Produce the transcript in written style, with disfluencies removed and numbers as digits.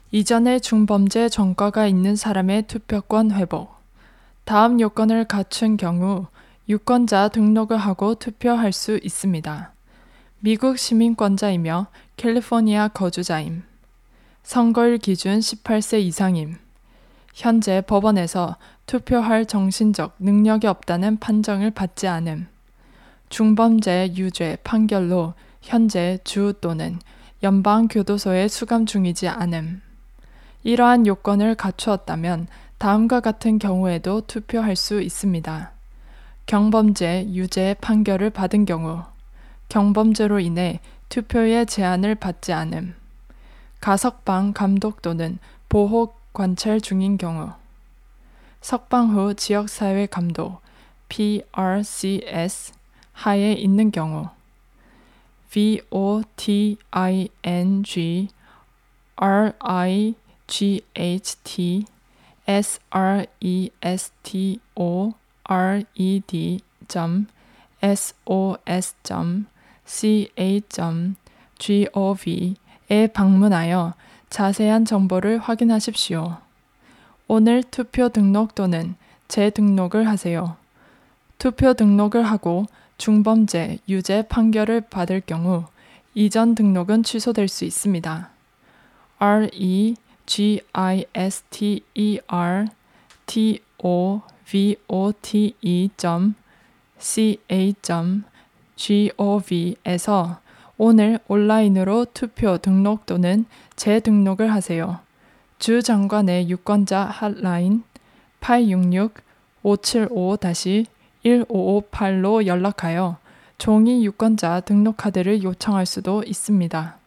이전에 중범죄 전과가 있는 사람의 투표권 회복. 다음 요건을 갖춘 경우 유권자 등록을 하고 투표할 수 있습니다. 미국 시민권자이며 캘리포니아 거주자임. 선거일 기준 18세 이상임. 현재 법원에서 투표할 정신적 능력이 없다는 판정을 받지 않음. 중범죄 유죄 판결로 현재 주 또는 연방교도소에 수감 중이지 않음. 이러한 요건을 갖추었다면 다음과 같은 경우에도 투표할 수 있습니다. 경범죄 유죄 판결을 받은 경우, 경범죄로 인해 투표에 제한을 받지 않음, 가석방 감독 또는 보호 관찰 중인 경우, 석방 후 지역사회 감독 PRCS 하에 있는 경우, VOTING RIGHT srestored.sos.ca.gov에 방문하여 자세한 정보를 확인하십시오. 오늘 투표 등록 또는 재등록을 하세요. 투표 등록을 하고 중범죄 유죄 판결을 받을 경우 이전 등록은 취소될 수 있습니다. registertovote.ca.gov에서 오늘 온라인으로 투표 등록 또는 재등록을 하세요. 주 장관의 유권자 핫라인 866-575-1558로 연락하여 종이 유권자 등록 카드를 요청할 수도 있습니다.